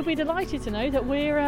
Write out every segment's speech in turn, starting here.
be delighted to know that we're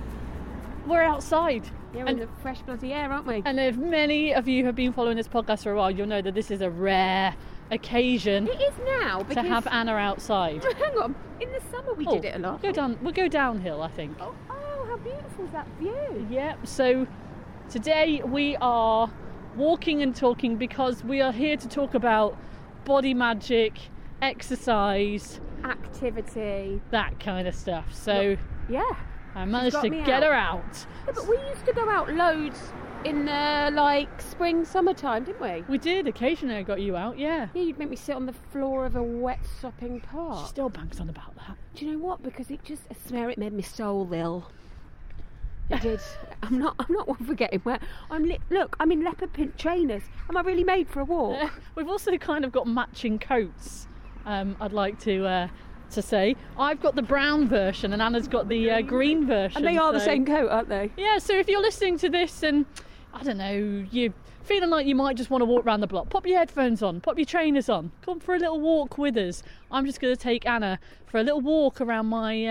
outside. Yeah, we're in the fresh bloody air, aren't we? And if many of you have been following this podcast for a while, you'll know that this is a rare occasion. It is now to have Anna outside. Hang on, in the summer we did it a lot. We'll go downhill, I think. Oh, how beautiful is that view? Yeah. So today we are walking and talking because we are here to talk about body magic, exercise, activity, that kind of stuff. So yeah, I managed to get her out. Yeah, but we used to go out loads in spring, summertime, didn't we? We did. Occasionally I got you out, yeah. Yeah, you'd make me sit on the floor of a wet sopping park. She still bangs on about that. Do you know what? Because it made me so ill. It did. I'm not one for getting wet. I'm in leopard print trainers. Am I really made for a walk? We've also kind of got matching coats. I'd like to say I've got the brown version and Anna's got the green version. And they are the same coat, aren't they? Yeah. So if you're listening to this and I don't know, you're feeling like you might just want to walk around the block, pop your headphones on, pop your trainers on, come for a little walk with us. I'm just going to take Anna for a little walk around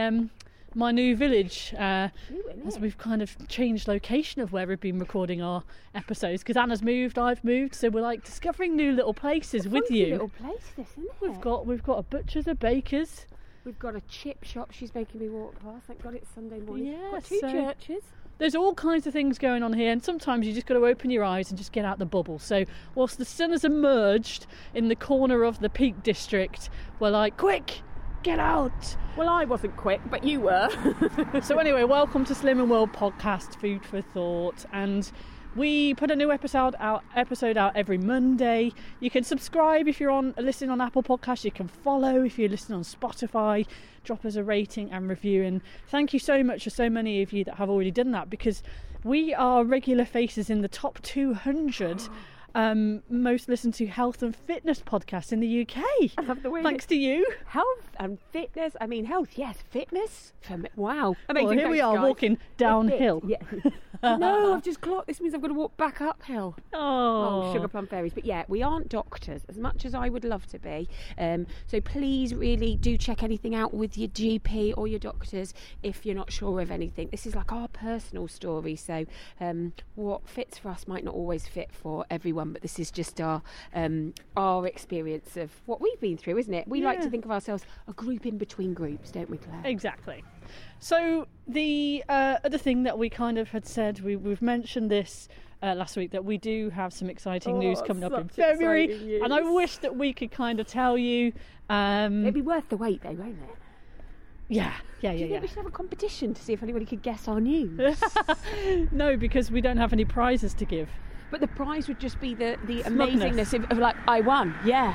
my new village, as we've kind of changed location of where we've been recording our episodes because Anna's moved, I've moved, so we're like discovering new little places with you. Little place, this, isn't it? We've got a butcher's, a baker's. We've got a chip shop she's making me walk past. Thank God it's Sunday morning. Yeah, got two churches. There's all kinds of things going on here, and sometimes you just got to open your eyes and just get out the bubble. So whilst the sun has emerged in the corner of the Peak District, we're like, quick, get out. Well, I wasn't quick, but you were. So anyway, welcome to Slim and World Podcast, Food for Thought, and we put a new episode out every Monday. You can subscribe if you're listening on Apple Podcasts. You can follow if you're listening on Spotify. Drop us a rating and review. And thank you so much for so many of you that have already done that, because we are regular faces in the top 200 most listened to health and fitness podcasts in the UK. I love the way. Thanks to you. Health and fitness. I mean, health, yes. Fitness. Wow. Amazing. Well, here we are, guys, walking downhill. Yeah. No, I've just clocked. This means I've got to walk back uphill. Oh, sugar plum fairies. But yeah, we aren't doctors as much as I would love to be. So please really do check anything out with your GP or your doctors if you're not sure of anything. This is like our personal story. So what fits for us might not always fit for everyone, but this is just our experience of what we've been through, isn't it? We like to think of ourselves a group in between groups, don't we, Claire? Exactly. So the other thing that we kind of had said, we've mentioned this last week, that we do have some exciting news coming up in February, and I wish that we could kind of tell you. It'd be worth the wait though, won't it? Yeah. Do you think we should have a competition to see if anybody could guess our news? No, because we don't have any prizes to give. But the prize would just be the amazingness of like, I won. Yeah.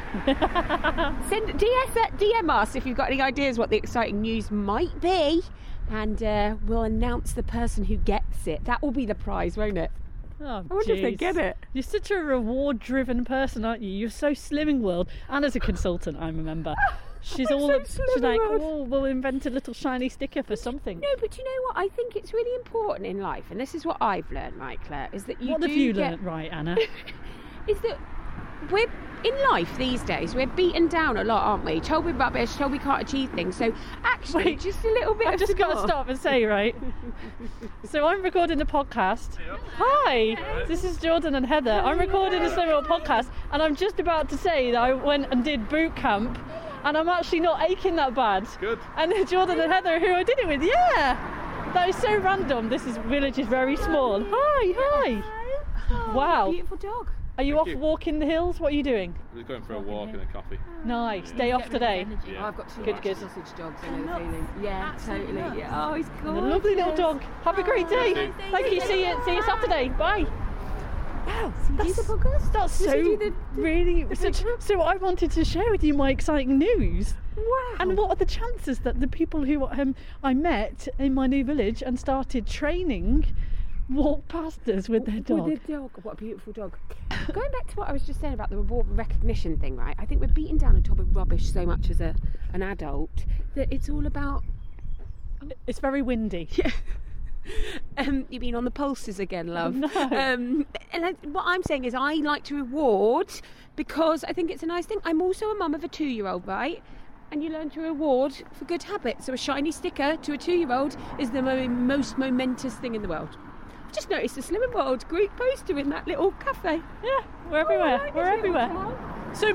DM us if you've got any ideas what the exciting news might be, and we'll announce the person who gets it. That will be the prize, won't it? Oh, I wonder if they get it. You're such a reward-driven person, aren't you? You're so Slimming World. And as a consultant, I remember. She's like, we'll invent a little shiny sticker for something. No, but you know what? I think it's really important in life, and this is what I've learned, right, Claire, is that What have you learnt, right, Anna? Is that we're in life these days, we're beaten down a lot, aren't we? Told we're rubbish, told we can't achieve things. So actually, just a little bit. I've just got to stop and say, right. So I'm recording a podcast. Hi, this is Jordan and Heather. I'm recording a Slim World podcast, and I'm just about to say that I went and did boot camp, and I'm actually not aching that bad. Good. And Jordan and Heather, who I did it with, that is so random. This village is very small. Hi. Oh, wow. Beautiful dog. Are you off walking the hills? What are you doing? We're going for a walk and a coffee. Nice. Day off today. Yeah. I've got two Good. sausage dogs. I know the feeling. Yeah, totally. Yeah. Oh, he's And a gorgeous. lovely little dog. Have a great day. Thank you. See you Saturday. Bye. Wow, that's so really. So I wanted to share with you my exciting news. Wow. And what are the chances that the people who I met in my new village and started training walk past us with their dog? With their dog. What a beautiful dog. Going back to what I was just saying about the reward recognition thing, right? I think we're beaten down on top of rubbish so much as an adult that it's all about. It's very windy. Yeah. You've been on the pulses again, love. No. What I'm saying is I like to reward because I think it's a nice thing. I'm also a mum of a 2-year-old, right? and you learn to reward for good habits. So a shiny sticker to a 2-year-old is the most momentous thing in the world. I've just noticed a Slim and World Greek poster in that little cafe. Yeah, we're everywhere. We're everywhere. So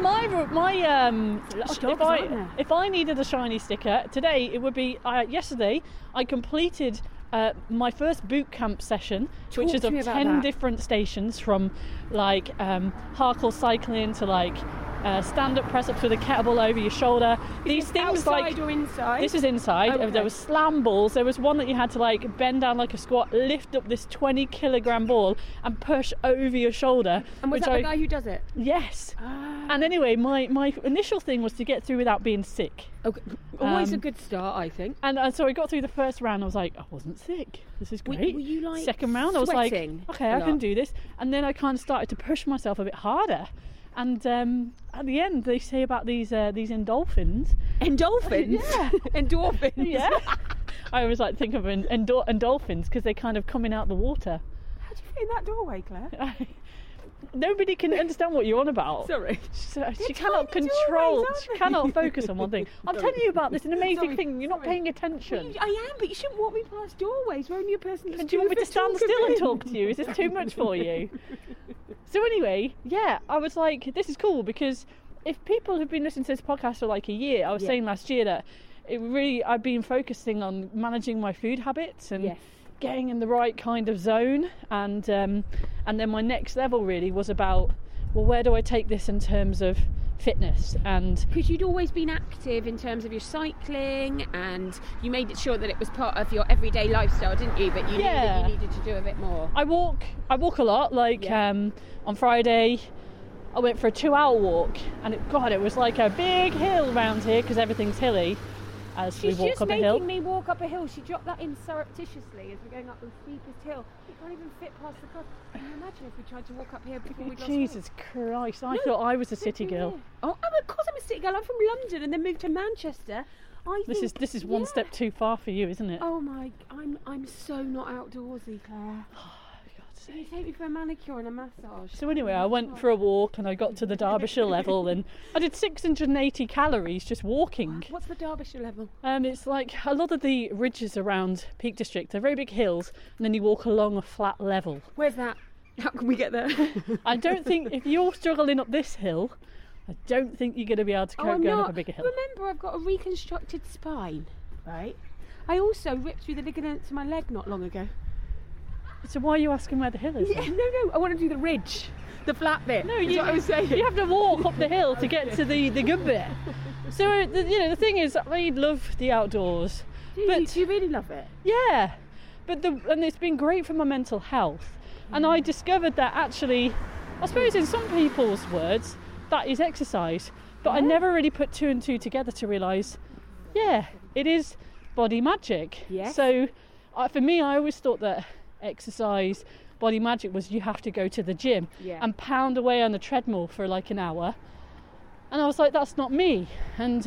if I needed a shiny sticker today, it would be yesterday. I completed my first boot camp session, which is of 10 different stations, from like hardcore cycling to like stand-up press-ups with a kettlebell over your shoulder. These things outside or inside? This is inside. Okay. There was slam balls. There was one that you had to like bend down like a squat, lift up this 20-kilogram ball and push over your shoulder. And was that the guy who does it? Yes. And anyway, my initial thing was to get through without being sick. Okay. Always a good start, I think. And so I got through the first round. I was like, I wasn't sick. This is great. Were you like second round? I was like, okay, I can do this. And then I kind of started to push myself a bit harder. And at the end, they say about these endorphins. Endorphins? Yeah. Endorphins? Yeah. I always like to think of endorphins because they kind of coming out the water. How do you fit in that doorway, Claire? Nobody can understand what you're on about. Sorry. She cannot control, she cannot focus on one thing. I'm telling you about this an amazing thing. You're not paying attention. I am, but you shouldn't walk me past doorways. We're only a person that's do you want me to stand still and talk to you? Is this too much for you? So anyway, yeah, I was like, this is cool, because if people have been listening to this podcast for like a year, I was saying last year that I've been focusing on managing my food habits and getting in the right kind of zone, and then my next level really was about, well, where do I take this in terms of fitness? And because you'd always been active in terms of your cycling, and you made it sure that it was part of your everyday lifestyle, didn't you? But you knew that you needed to do a bit more. I walk a lot. Like on Friday I went for a 2-hour walk, and it was like a big hill around here because everything's hilly. She's just making me walk up a hill. She dropped that in surreptitiously as we're going up the steepest hill. We can't even fit past the car. Can you imagine if we tried to walk up here before we lost Jesus Christ, I thought I was a city girl. Oh, of course I'm a city girl. I'm from London and then moved to Manchester. This is one step too far for you, isn't it? Oh my, I'm so not outdoorsy, Claire. Can you take me for a manicure and a massage? So anyway, I went for a walk and I got to the Derbyshire level, and I did 680 calories just walking. What's the Derbyshire level? It's like a lot of the ridges around Peak District. They're very big hills, and then you walk along a flat level. Where's that? How can we get there? I don't think, if you're struggling up this hill, I don't think you're going to be able to cope going up a bigger hill. Remember, I've got a reconstructed spine, right? I also ripped through the ligaments in my leg not long ago. So why are you asking where the hill is? Yeah, no, I want to do the ridge, the flat bit. No, what I was saying. You have to walk up the hill to get to the good bit. So the thing is, I love the outdoors. Do you really love it? Yeah, and it's been great for my mental health. And I discovered that actually, I suppose in some people's words, that is exercise. But I never really put 2 and 2 together to realise, it is body magic. Yes. So for me, I always thought that exercise, body magic, was you have to go to the gym and pound away on the treadmill for like an hour. And I was like, that's not me. And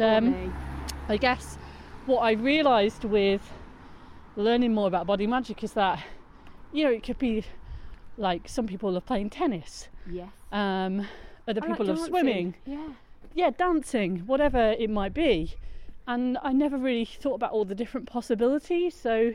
I guess what I realised with learning more about body magic is that, it could be like some people are playing tennis. Yes. Other people are swimming. Yeah, dancing, whatever it might be. And I never really thought about all the different possibilities. So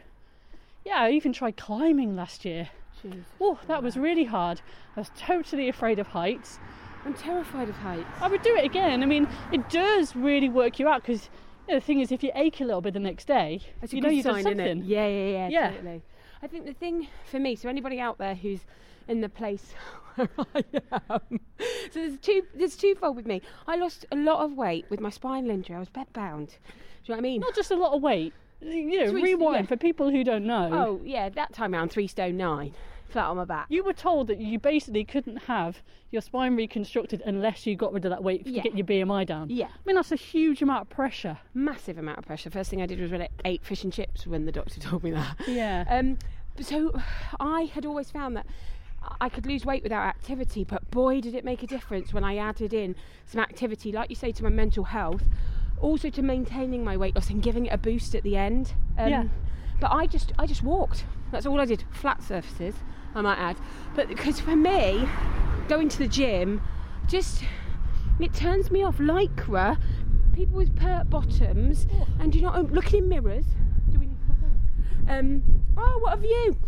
I even tried climbing last year. Jesus. Oh, that was really hard. I was totally afraid of heights. I'm terrified of heights. I would do it again. I mean, it does really work you out, because the thing is, if you ache a little bit the next day, that's you've done something. Yeah, totally. I think the thing for me, so anybody out there who's in the place where I am, so there's twofold with me. I lost a lot of weight with my spinal injury. I was bed bound. Do you know what I mean? Not just a lot of weight. Rewind for people who don't know. Oh yeah, that time around 3 stone 9, flat on my back. You were told that you basically couldn't have your spine reconstructed unless you got rid of that weight to get your BMI down. Yeah. I mean, that's a huge amount of pressure. Massive amount of pressure. First thing I did was ate fish and chips when the doctor told me that. Yeah. So I had always found that I could lose weight without activity, but boy did it make a difference when I added in some activity, like you say, to my mental health, also to maintaining my weight loss and giving it a boost at the end. But I just walked. That's all I did. Flat surfaces, I might add. But because for me, going to the gym, it turns me off. Lycra people with pert bottoms, and you know, looking in mirrors. Do we need to oh, what a view!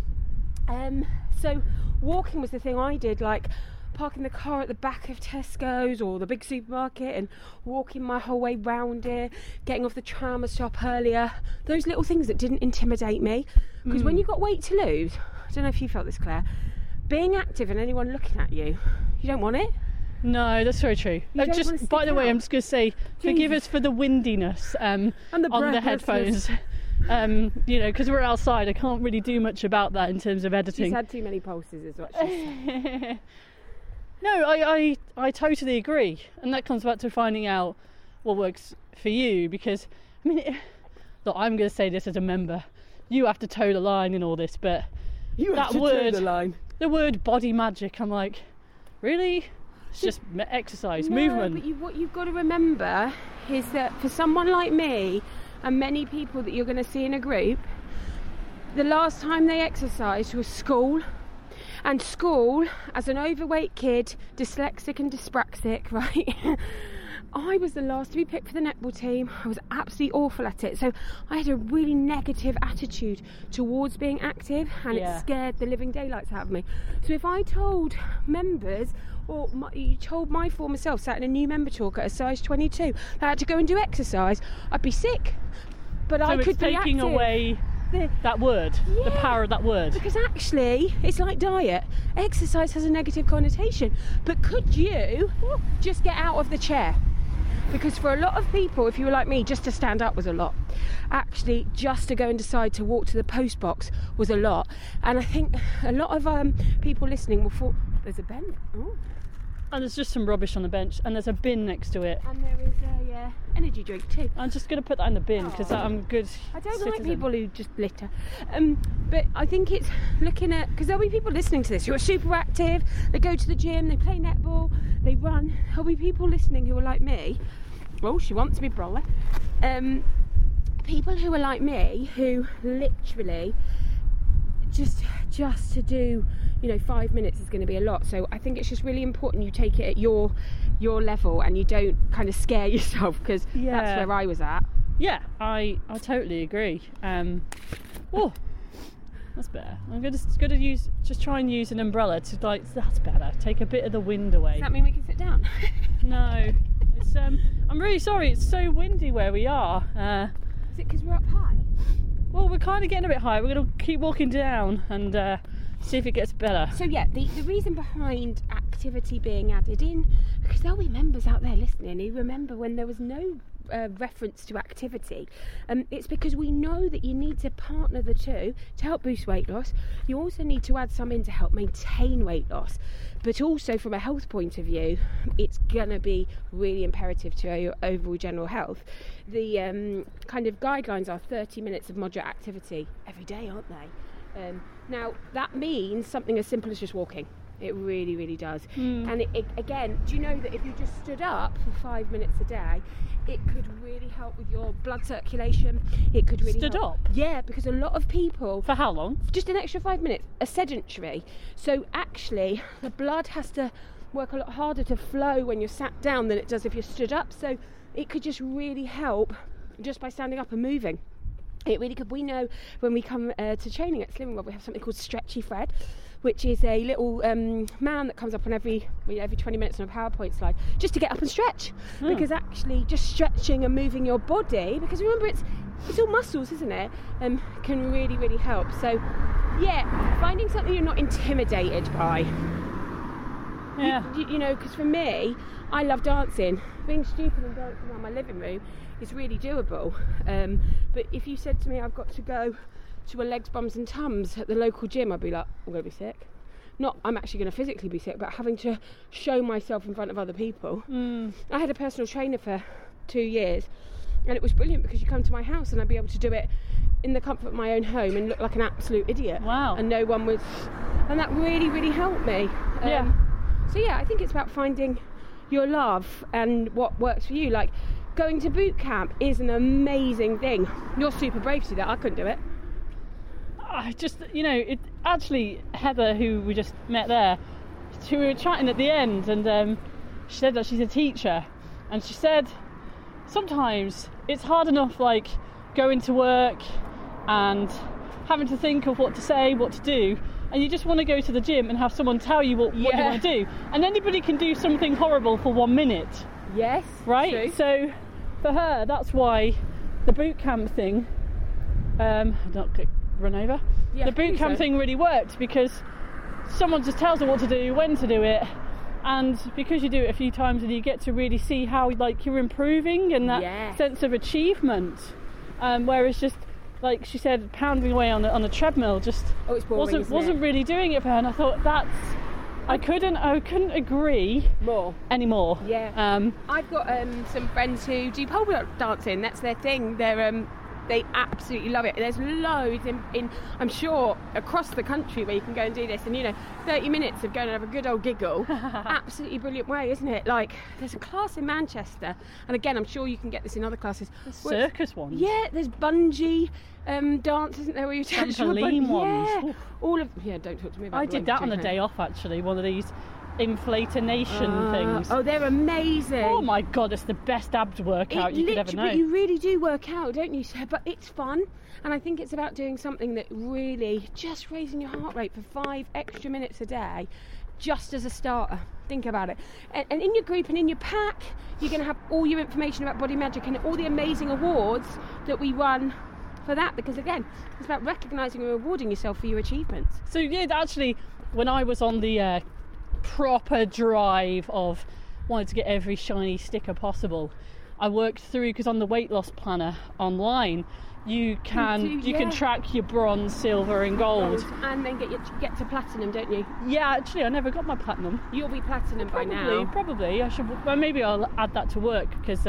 So walking was the thing I did, like parking the car at the back of Tesco's or the big supermarket and walking my whole way round it, getting off the tram a stop earlier. Those little things that didn't intimidate me. Because when you've got weight to lose, I don't know if you felt this, Claire, being active and anyone looking at you, you don't want it. No, that's very true. Just by the way, I'm just going to say, forgive us for the windiness and on the headphones. You know, because we're outside, I can't really do much about that in terms of editing. She's had too many pulses, is what she said. No, I totally agree, and that comes back to finding out what works for you. Because I mean, look, I'm going to say this as a member. You have to toe the line in all this, but toe the line. The word body magic, I'm like, really? It's just exercise, movement. But what you've got to remember is that for someone like me and many people that you're going to see in a group, the last time they exercised was school. And school, as an overweight kid, dyslexic and dyspraxic, right? I was the last to be picked for the netball team. I was absolutely awful at it. So I had a really negative attitude towards being active, and it scared the living daylights out of me. So if I told members, or you told my former self, sat in a new member talk at a size 22, that I had to go and do exercise, I'd be sick. But I could be taking active. Away that word, the power of that word. Because actually, it's like diet. Exercise has a negative connotation. But could you just get out of the chair? Because for a lot of people, if you were like me, just to stand up was a lot. Actually, just to go and decide to walk to the post box was a lot. And I think a lot of people listening will fall. There's a bench. Oh. And there's just some rubbish on the bench, and there's a bin next to it. And there is a energy drink too. I'm just going to put that in the bin because I'm good. I don't citizen. like people who just litter. But I think it's looking at, because there'll be people listening to this who are super active. They go to the gym, they play netball, they run. There'll be people listening who are like me. Oh, she wants me, brother. People who are like me who literally just to do, 5 minutes is going to be a lot. So I think it's just really important you take it at your level and you don't kind of scare yourself, because that's where I was at. Yeah, I totally agree. Oh, that's better. I'm going to try and use an umbrella to that's better. Take a bit of the wind away. Does that mean we can sit down? No, it's I'm really sorry. It's so windy where we are. Is it because we're up high? Well, we're kind of getting a bit high. We're going to keep walking down and see if it gets better. So yeah, the reason behind activity being added in, because there'll be members out there listening who remember when there was no reference to activity. It's because we know that you need to partner the two to help boost weight loss. You also need to add some in to help maintain weight loss. But also from a health point of view, it's going to be really imperative to your overall general health. The kind of guidelines are 30 minutes of moderate activity every day, aren't they? Now, that means something as simple as just walking. It really, really does. And it, again, do you know that if you just stood up for 5 minutes a day, it could really help with your blood circulation. It could really Stood help. up? Yeah, because a lot of people... For how long? Just an extra 5 minutes. A sedentary. So actually, the blood has to work a lot harder to flow when you're sat down than it does if you're stood up. So it could just really help just by standing up and moving. It really could. We know when we come to training at Slimming World, we have something called Stretchy Fred, which is a little man that comes up on every 20 minutes on a PowerPoint slide, just to get up and stretch. Because actually just stretching and moving your body, because remember it's all muscles, isn't it, can really, really help. So yeah, finding something you're not intimidated by. Yeah. You know, because for me, I love dancing. Being stupid and dancing around my living room is really doable. But if you said to me I've got to go to a legs, bums and tums at the local gym, I'd be like, I'm going to be sick. Not I'm actually going to physically be sick, but having to show myself in front of other people. I had a personal trainer for 2 years, and it was brilliant because you come to my house and I'd be able to do it in the comfort of my own home and look like an absolute idiot. Wow. And no one was, and that really, really helped me. So yeah, I think it's about finding your love and what works for you. Like going to boot camp is an amazing thing. You're super brave to do that. I couldn't do it. I just, it actually, Heather, who we just met there, we were chatting at the end, and she said that she's a teacher, and she said sometimes it's hard enough, like going to work and having to think of what to say, what to do, and you just want to go to the gym and have someone tell you what you want to do. And anybody can do something horrible for 1 minute. Yes. Right? True. So for her, that's why the boot camp thing, not get run over. Yeah, The boot camp thing really worked because someone just tells her what to do, when to do it, and because you do it a few times and you get to really see how like you're improving and that sense of achievement. Whereas just like she said, pounding away on a treadmill just it's boring, wasn't really doing it for her, and I thought I couldn't agree more anymore. Yeah. I've got some friends who do pole dancing. That's their thing. They absolutely love it. There's loads in I'm sure across the country where you can go and do this, and 30 minutes of going and have a good old giggle. Absolutely brilliant way, isn't it? Like there's a class in Manchester, and again I'm sure you can get this in other classes. Circus ones. Yeah, there's bungee dance, isn't there, where you attach your trampoline ones. Yeah. All of don't talk to me about I did that on a day off actually, one of these inflatonation things. Oh, they're amazing. Oh my god, it's the best abs workout you could ever know. You really do work out, don't you? But it's fun, and I think it's about doing something that really just raising your heart rate for 5 extra minutes a day, just as a starter. Think about it. And in your group and in your pack, you're going to have all your information about Body Magic and all the amazing awards that we run for that, because again, it's about recognising and rewarding yourself for your achievements. So yeah, actually, when I was on the proper drive of wanting to get every shiny sticker possible, I worked through, because on the weight loss planner online you can track your bronze, silver and gold, and then get to platinum, don't you? Yeah, actually I never got my platinum. You'll be platinum by now. Probably I should. Well, maybe I'll add that to work, because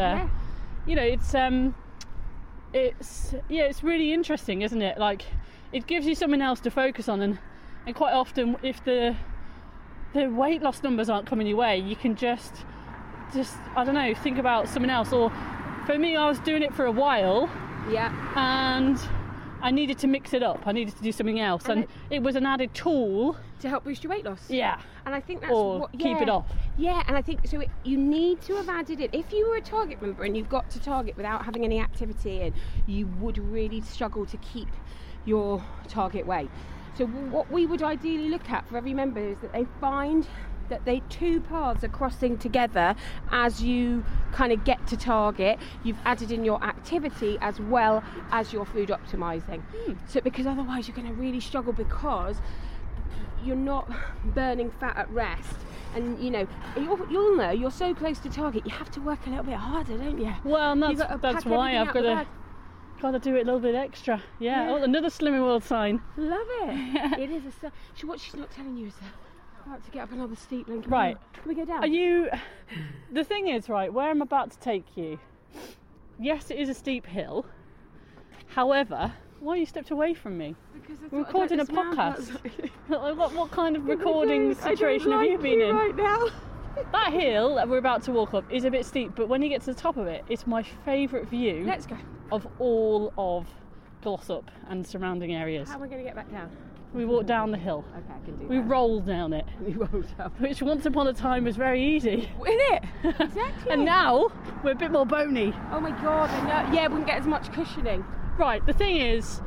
it's really interesting, isn't it? Like it gives you something else to focus on, and quite often if the weight loss numbers aren't coming your way, you can just I don't know, think about something else. Or for me, I was doing it for a while, and I needed to mix it up. I needed to do something else, and it was an added tool to help boost your weight loss. Yeah, and I think that's keep it off. Yeah, and I think so. You need to have added it. If you were a Target member and you've got to Target without having any activity in, you would really struggle to keep your target weight. So what we would ideally look at for every member is that they find that two paths are crossing together as you kind of get to target. You've added in your activity as well as your food optimizing. So because otherwise you're going to really struggle, because you're not burning fat at rest. And you'll know you're so close to target, you have to work a little bit harder, don't you? Well, and that's why I've got to do it a little bit extra. Yeah. Oh, another Slimming World sign. Love it. It is what she's not telling you is about to get up another steep link. Right. Can we go down? The thing is, right, where I'm about to take you, yes, it is a steep hill. However, why you stepped away from me? Because we're recording a podcast. What kind of recording situation have you been in right now? That hill that we're about to walk up is a bit steep, but when you get to the top of it, it's my favourite view. Let's go. Of all of Glossop and surrounding areas. How am I going to get back down? We walk down the hill. Okay, I can do that. We roll down it. We roll down. Which once upon a time was very easy. Isn't it? Exactly. And now we're a bit more bony. Oh my god, I know. Yeah, we wouldn't get as much cushioning. Right, the thing is,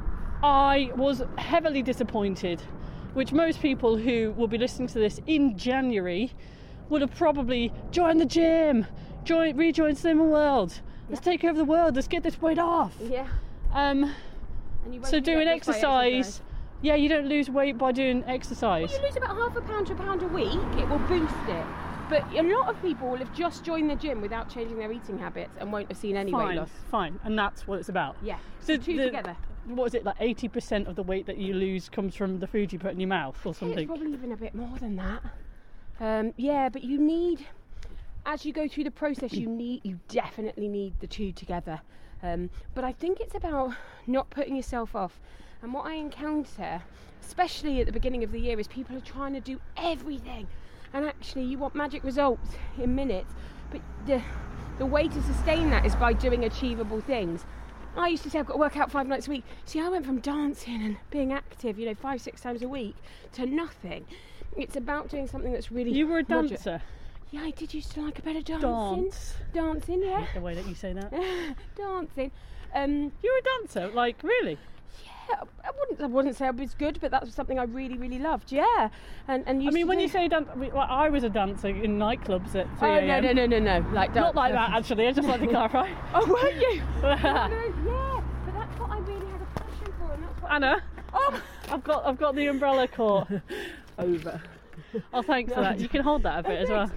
I was heavily disappointed, which most people who will be listening to this in January would have probably joined the gym, rejoined Slimming World. Let's take over the world. Let's get this weight off. Yeah. So doing exercise. Yeah, you don't lose weight by doing exercise. Well, you lose about ½ pound to a pound a week. It will boost it. But a lot of people will have just joined the gym without changing their eating habits and won't have seen any weight loss. Fine, and that's what it's about. Yeah. So two together. What is it, like 80% of the weight that you lose comes from the food you put in your mouth or something? It's probably even a bit more than that. But you need, as you go through the process, you definitely need the two together. But I think it's about not putting yourself off. And what I encounter, especially at the beginning of the year, is people are trying to do everything. And actually, you want magic results in minutes. But the way to sustain that is by doing achievable things. I used to say I've got to work out 5 nights a week. See, I went from dancing and being active, 5-6 times a week, to nothing. It's about doing something that's really... You were a dancer? Yeah, I did used to like a bit of dancing. Dancing, yeah. The way that you say that. Dancing. You're a dancer, like, really? Yeah, I wouldn't say I was good, but that was something I really, really loved. Yeah, and I mean, when you say dance, I was a dancer in nightclubs at 3 a.m. No, like not like that actually. I just like to clarify. Oh, weren't you? Yeah, but that's what I really had a passion for, and that's what. Anna, Oh, I've got the umbrella caught. over. Oh, thanks for that. You can hold that a bit as well.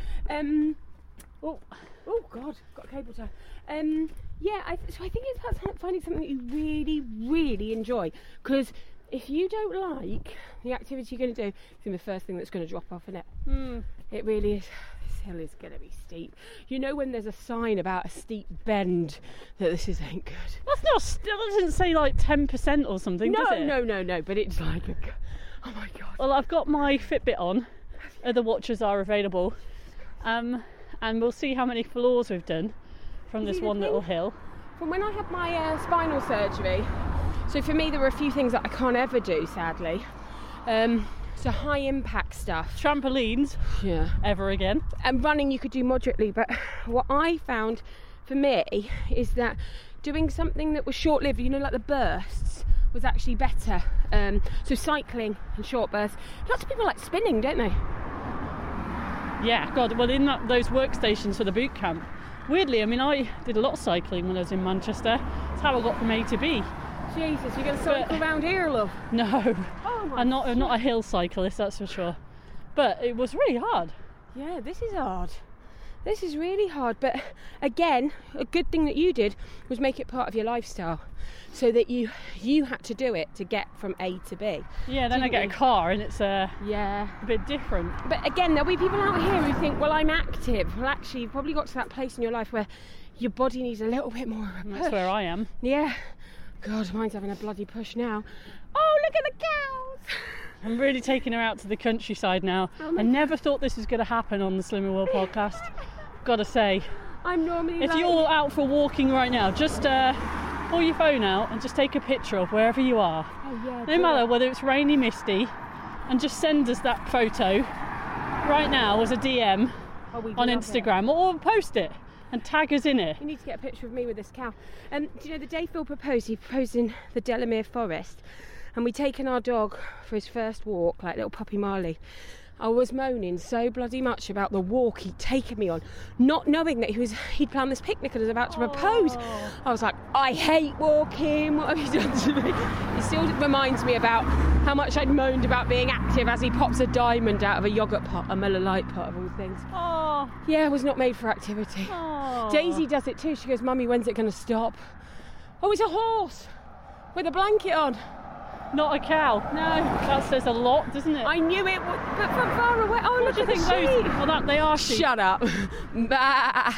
Oh God, got a cable tie. Yeah, so I think it's about finding something that you really, really enjoy. Because if you don't like the activity you're going to do, it's the first thing that's going to drop off, isn't it? It really is. This hill is going to be steep. You know when there's a sign about a steep bend that this ain't good. That's not. That doesn't say like 10% or something, does it? No. But it's like, oh my God. Well, I've got my Fitbit on. Other watches are available. And we'll see how many floors we've done from this one little hill. From when I had my spinal surgery, so for me there were a few things that I can't ever do, sadly. So high impact stuff. Trampolines. Yeah. Ever again. And running you could do moderately, but what I found for me is that doing something that was short-lived, you know, like the bursts, was actually better. So cycling in short bursts. Lots of people like spinning, don't they? Yeah, God, well in those workstations for the boot camp, weirdly, I mean, I did a lot of cycling when I was in Manchester. That's how I got from A to B. Jesus, you're going to cycle around here, love? No, Oh my I'm not a hill cyclist, that's for sure. But it was really hard. Yeah, this is hard. This is really hard. But again, a good thing that you did was make it part of your lifestyle, so that you had to do it to get from A to B. Yeah, then I get a car and it's a bit different. But again, there'll be people out here who think, well, I'm active. Well, actually, you've probably got to that place in your life where your body needs a little bit more of a push. That's where I am. Yeah. God, mine's having a bloody push now. Oh, look at the cows! I'm really taking her out to the countryside now. I never thought this was going to happen on the Slimming World podcast. Gotta say. I'm normally if you're out for walking right now, just pull your phone out and just take a picture of wherever you are. Oh, yeah, no matter whether it's rainy, misty, and just send us that photo right now as a DM on Instagram, or post it and tag us in it. You need to get a picture of me with this cow. Do you know the day Phil proposed? He proposed in the Delamere Forest, and we'd taken our dog for his first walk, like little puppy Marley. I was moaning so bloody much about the walk he'd taken me on, not knowing that he'd planned this picnic and was about to propose. I was like, I hate walking, what have you done to me? It still reminds me about how much I'd moaned about being active as he pops a diamond out of a yoghurt pot, a Miller Lite pot of all things. Oh. Yeah, I was not made for activity. Oh. Daisy does it too. She goes, Mummy, when's it going to stop? Oh, it's a horse with a blanket on. Not a cow. No. That says a lot, doesn't it? I knew it, but from far away. Oh, what look do you at think the sheep. those? Oh, they are sheep. Shut up. Bah.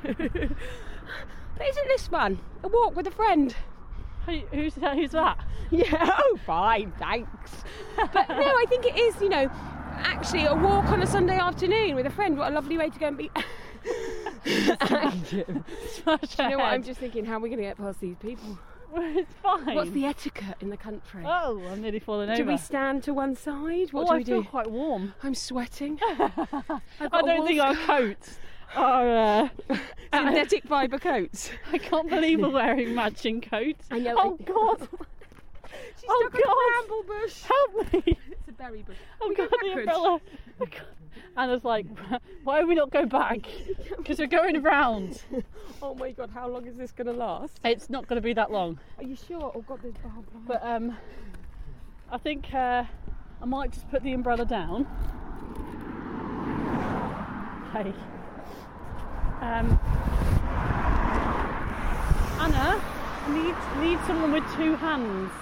But isn't this fun? A walk with a friend. Hey, who's that? Yeah, oh, fine, thanks. But no, I think it is, actually a walk on a Sunday afternoon with a friend. What a lovely way to go and be active. Do you know what? I'm just thinking, how are we going to get past these people? Well, it's fine. What's the etiquette in the country? Oh, I'm nearly falling over. Do we stand to one side? What do we do? I feel quite warm. I'm sweating. I don't think our coats are synthetic fibre coats. I can't believe we're wearing matching coats. I know. Oh God. She's stuck on a bramble bush. Help me. It's a berry bush. Oh God, the umbrella. Anna's like, why are we not going back? Because we're going round. Oh my God, how long is this going to last? It's not going to be that long. Are you sure? Oh God, there's barbed wire. But I think I might just put the umbrella down. Okay. Anna, I need someone with two hands.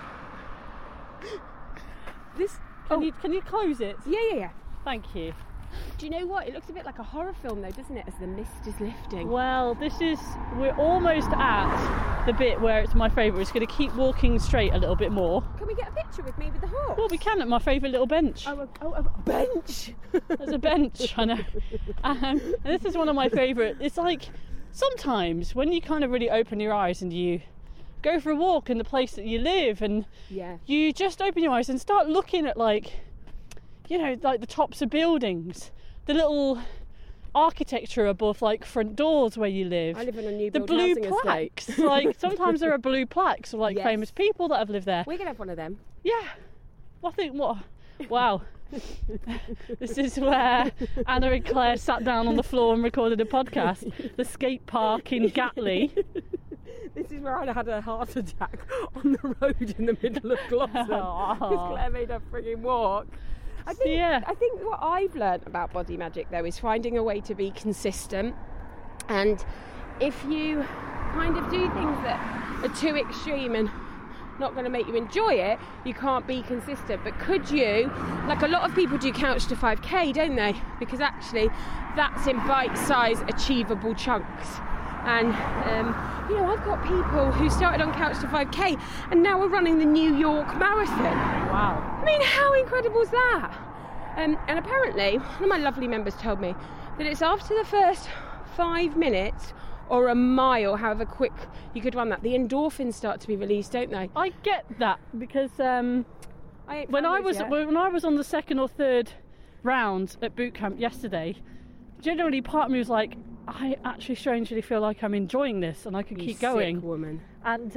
This. Can you close it? Yeah. Thank you. Do you know what? It looks a bit like a horror film though, doesn't it? As the mist is lifting. Well, we're almost at the bit where it's my favourite. It's going to keep walking straight a little bit more. Can we get a picture with me with the horse? Well, we can at my favourite little bench. Oh, a bench! There's a bench, I know. And this is one of my favourite. It's like sometimes when you kind of really open your eyes and you go for a walk in the place that you live, and you just open your eyes and start looking at like the tops of buildings, the little architecture above like front doors where you live. I live in a new The build blue housing plaques. estate. Like sometimes there are blue plaques of like Yes. famous people that have lived there. We're going to have one of them. Yeah. Well, I think what? Wow. This is where Anna and Claire sat down on the floor and recorded a podcast. The skate park in Gatley. This is where I had a heart attack on the road in the middle of Glossop because Claire made her frigging walk. I think what I've learned about body magic though is finding a way to be consistent, and if you kind of do things that are too extreme and not going to make you enjoy it, you can't be consistent. But could you, like a lot of people do Couch to 5k, don't they? Because actually that's in bite-sized achievable chunks. And I've got people who started on Couch to 5k and now are running the New York Marathon. Wow. I mean, how incredible is that? And apparently one of my lovely members told me that it's after the first 5 minutes or a mile, however quick you could run that, the endorphins start to be released, don't they? I get that because when I was on the second or third round at boot camp yesterday, generally part of me was like, I actually strangely feel like I'm enjoying this and I can keep going. Sick woman. And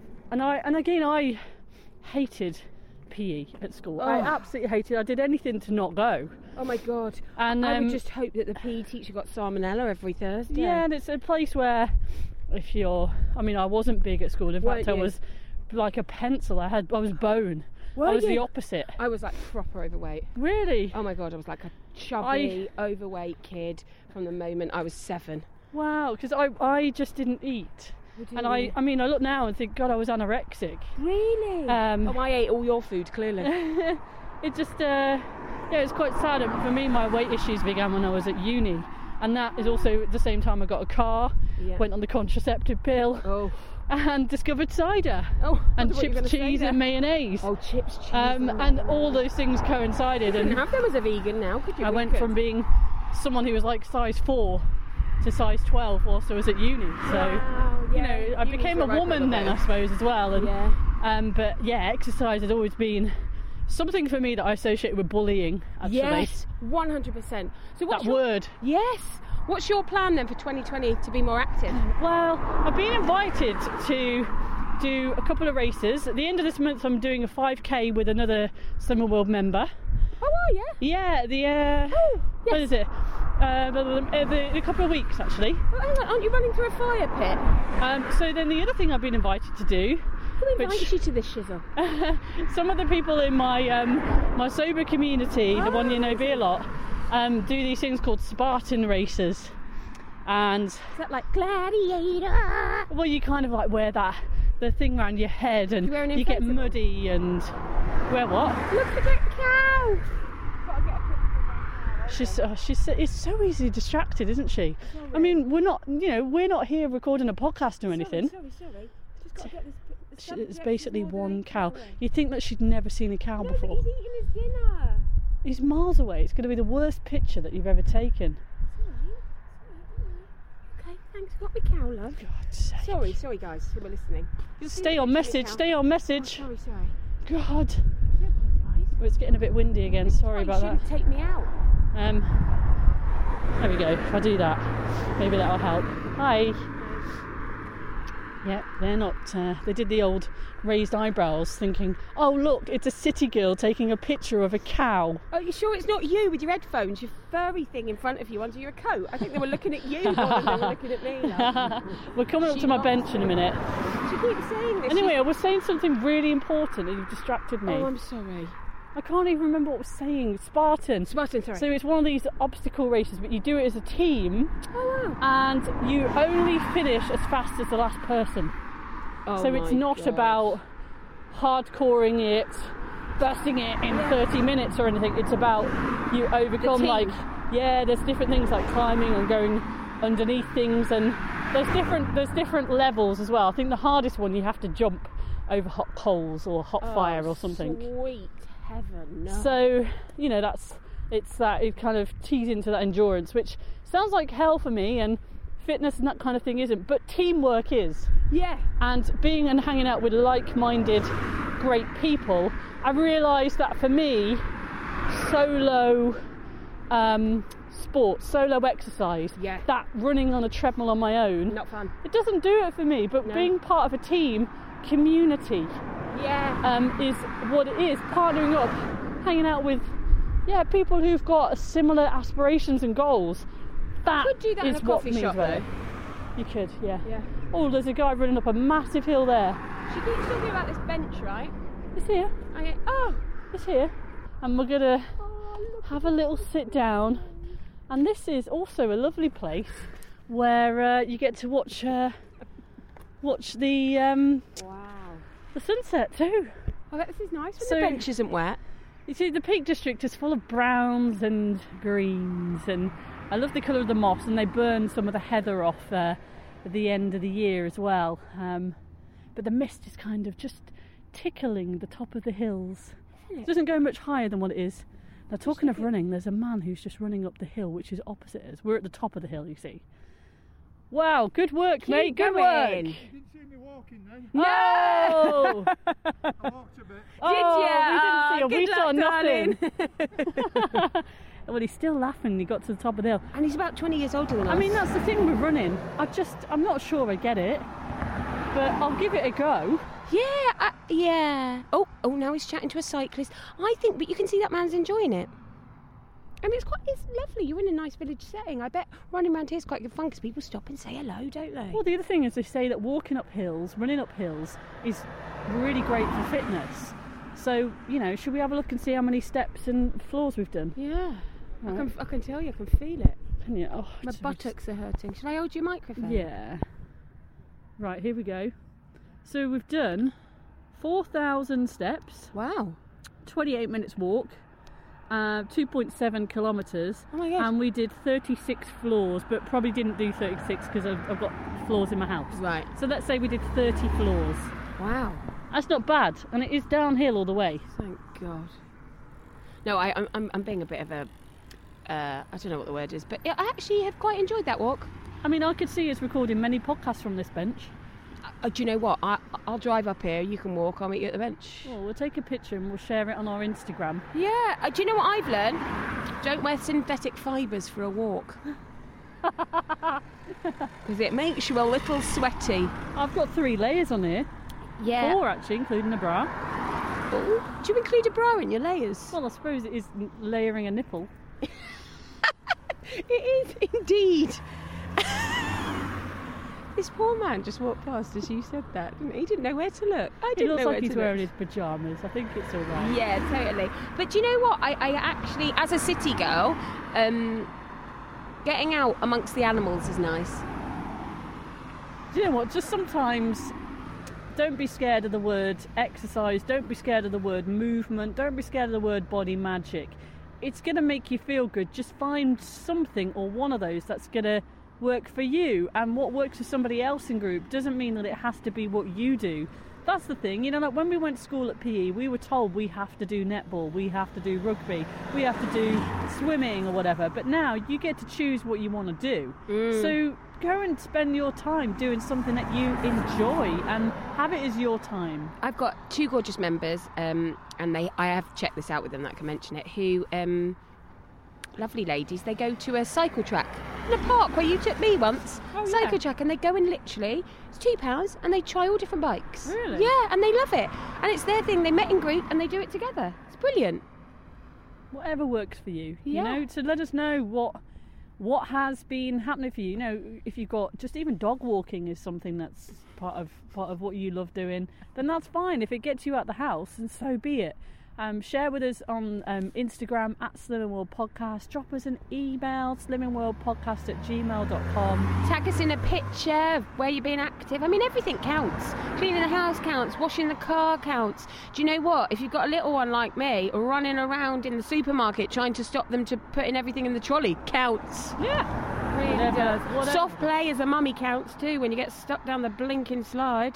I hated PE at school. I absolutely hated it. I did anything to not go. Oh my god. And I would just hope that the PE teacher got salmonella every Thursday. Yeah, and it's a place where I wasn't big at school. In fact, I was like a pencil. I was bone. I was the opposite. I was like proper overweight. Really? Oh my god, I was like a chubby, overweight kid from the moment I was 7. Wow, because I just didn't eat. And I look now and think, God, I was anorexic. Really? I ate all your food, clearly. It just, it's quite sad. For me, my weight issues began when I was at uni. And that is also at the same time I got a car, went on the contraceptive pill, and discovered cider. And chips, cheese and mayonnaise. Oh, chips, cheese and all those things coincided. You couldn't have them as a vegan now, could you? I went from being someone who was like size 4 to size 12 whilst I was at uni. So, I became a woman then, I suppose, as well. And, but exercise has always been something for me that I associate with bullying, actually. Yes, 100%. So what's your word? Yes. What's your plan then for 2020 to be more active? Well, I've been invited to do a couple of races. At the end of this month, I'm doing a 5k with another Slimming World member. Oh, are you? Yeah, what is it? In a couple of weeks, actually. Oh, hang on, aren't you running through a fire pit? So then the other thing I've been invited to do... Who invited you to this shizzle? Some of the people in my my sober community, the one you know be a lot, do these things called Spartan races. And... Is that like Gladiator? Well, you kind of like wear the thing around your head and you get muddy and... Wear what? Look at that cow! She's so easily distracted, isn't she? Sorry. I mean, we're not here recording a podcast or anything. Sorry. Just got to get this. It's basically one cow. You'd think that she'd never seen a cow before. But he's eating his dinner. He's miles away. It's going to be the worst picture that you've ever taken. Okay, thanks. Got me cow, love. God's sake. Sorry, guys, who were listening. Stay on message. Oh, sorry. God. Oh, it's getting a bit windy again. Sorry about that. You shouldn't take me out. There we go. If I do that, maybe that'll help. Hi. Yeah, they're not. They did the old raised eyebrows, thinking, "Oh look, it's a city girl taking a picture of a cow." Oh, you sure it's not you with your headphones, your furry thing in front of you under your coat? I think they were looking at you more than they were looking at me. Like. We're coming up to my bench in a minute. She keeps saying this. Anyway, I was saying something really important and you've distracted me. Oh, I'm sorry. I can't even remember what I was saying. Spartan, sorry. So it's one of these obstacle races, but you do it as a team. Oh, wow. And you only finish as fast as the last person. Oh, so it's not about hardcoring it, bursting it in 30 minutes or anything. It's about you overcome, there's different things like climbing and going underneath things, and there's different levels as well. I think the hardest one, you have to jump over hot coals or hot fire or something. Sweet heaven, no. So, it kind of tees into that endurance, which sounds like hell for me, and fitness and that kind of thing isn't, but teamwork is. Yeah. And being and hanging out with like-minded, great people, I realised that for me, solo sport, solo exercise, Yeah. that running on a treadmill on my own, Not fun. it doesn't do it for me. But No. being part of a team, community, Yeah. is what it is. Partnering up, hanging out with, people who've got similar aspirations and goals. That Could do that in is a what coffee means shop, running. though. You could, yeah. Yeah. Oh, there's a guy running up a massive hill there. She keeps talking about this bench, right? It's here. Oh. It's here. And we're gonna Look. have a little sit down. And this is also a lovely place where you get to watch the Wow. the sunset too. Oh, this is nice when So- the bench isn't wet. You see, the Peak District is full of browns and greens, and I love the colour of the moss, and they burn some of the heather off at the end of the year as well. But the mist is kind of just tickling the top of the hills. It doesn't go much higher than what it is. Now, talking of running, there's a man who's just running up the hill, which is opposite us. We're at the top of the hill, you see. Wow, good work, mate. Good going. work. You didn't see me walking then. No! I walked a bit. Oh, we didn't see him. We Good saw luck, nothing. Well, he's still laughing. He got to the top of the hill. And he's about 20 years older than us. I mean, that's the thing with running. I'm not sure I get it, but I'll give it a go. Yeah. Oh, now he's chatting to a cyclist. I think, but you can see that man's enjoying it. I mean, it's lovely. You're in a nice village setting. I bet running around here is quite good fun because people stop and say hello, don't they? Well, the other thing is they say that walking up hills, running up hills, is really great for fitness. So, should we have a look and see how many steps and floors we've done? Yeah. Right. I can tell you, I can feel it. Can you? Oh, My it's- buttocks are hurting. Should I hold your microphone? Yeah. Right, here we go. So we've done 4,000 steps, Wow. 28 minutes walk, 2.7 kilometres, Oh my gosh. and we did 36 floors, but probably didn't do 36 because I've got floors in my house. Right. So let's say we did 30 floors. Wow. That's not bad, and it is downhill all the way. Thank God. No, I'm being a bit of a... I don't know what the word is, but I actually have quite enjoyed that walk. I mean, I could see us recording many podcasts from this bench. Do you know what? I'll drive up here, you can walk, I'll meet you at the bench. Well, we'll take a picture and we'll share it on our Instagram. Yeah, do you know what I've learned? Don't wear synthetic fibres for a walk. Because it makes you a little sweaty. I've got 3 layers on here. Yeah. 4 actually, including a bra. Oh, do you include a bra in your layers? Well, I suppose it is layering a nipple. It is indeed. This poor man just walked past as you said that, didn't he? He didn't know where to look. I It didn't looks know like where he's to wearing look. his pyjamas. I think it's all right. Yeah, totally. But do you know what? I actually, as a city girl, getting out amongst the animals is nice. Do you know what? Just sometimes don't be scared of the word exercise. Don't be scared of the word movement. Don't be scared of the word body magic. It's going to make you feel good. Just find something or one of those that's going to work for you. And what works for somebody else in group doesn't mean that it has to be what you do. That's the thing. Like when we went to school at PE, we were told we have to do netball, we have to do rugby, we have to do swimming or whatever. But now you get to choose what you want to do. So go and spend your time doing something that you enjoy and have it as your time. I've got 2 gorgeous members, and I have checked this out with them, that I can mention it, who, lovely ladies, they go to a cycle track in a park where you took me once. Oh, yeah. Cycle track, and they go in literally, it's £2, and they try all different bikes. Really? Yeah, and they love it. And it's their thing, they met in group and they do it together. It's brilliant. Whatever works for you, Yeah. to let us know what has been happening for you. If you've got just even dog walking is something that's part of what you love doing, then that's fine. If it gets you out the house, then so be it. Share with us on Instagram at Slimming World Podcast. Drop us an email, slimmingworldpodcast@gmail.com. Tag us in a picture of where you're being active. I mean, everything counts. Cleaning the house counts. Washing the car counts. Do you know what? If you've got a little one like me, running around in the supermarket trying to stop them to putting everything in the trolley counts. Yeah. Really Whatever- does. whatever. Soft play as a mummy counts too when you get stuck down the blinking slide.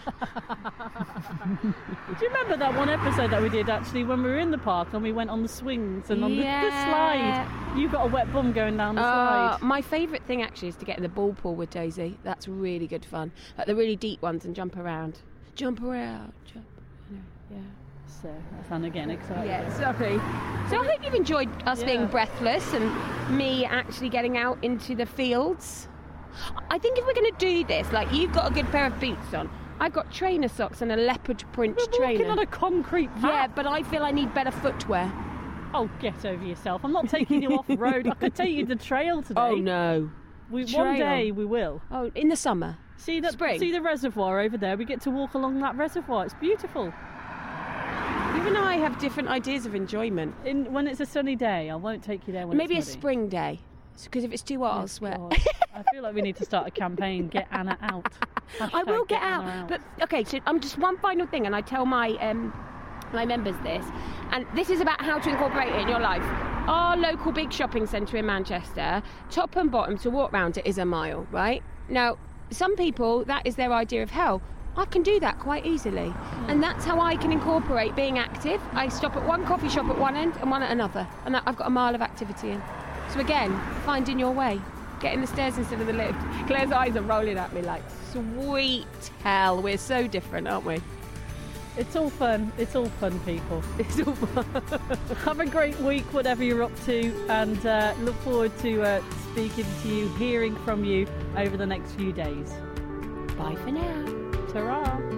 Do you remember that one episode that we did actually when we were in the park and we went on the swings and on the slide? You got a wet bum going down the slide. My favourite thing actually is to get in the ball pool with Daisy. That's really good fun. Like the really deep ones and jump around. Jump around. Yeah. So that's Anna getting excited. Yeah, sorry. So I hope you've enjoyed us Yeah. being breathless and me actually getting out into the fields. I think if we're going to do this, like you've got a good pair of boots on, I've got trainer socks and a leopard print We're walking trainer. on a concrete path. Yeah, but I feel I need better footwear. Oh, get over yourself. I'm not taking you off road. I could take you to trail today. Oh no. One trail. day we will. Oh, in the summer. See that? Spring. See the reservoir over there? We get to walk along that reservoir. It's beautiful. You and I have different ideas of enjoyment. When it's a sunny day, I won't take you there when Maybe a it's muddy. spring day. Because if it's too hot, I'll sweat. God. I feel like we need to start a campaign. Get Anna out. I will Hashtag get Anna out. But okay, so just one final thing, and I tell my members this, and this is about how to incorporate it in your life. Our local big shopping centre in Manchester, top and bottom to walk round it is a mile, right? Now, some people, that is their idea of hell. I can do that quite easily. And that's how I can incorporate being active. I stop at one coffee shop at one end and one at another. And I've got a mile of activity in. So again, finding your way. Getting the stairs instead of the lift. Claire's eyes are rolling at me like, sweet hell, we're so different, aren't we? It's all fun. It's all fun, people. It's all fun. Have a great week, whatever you're up to, and look forward to speaking to you, hearing from you over the next few days. Bye for now. Ta-ra.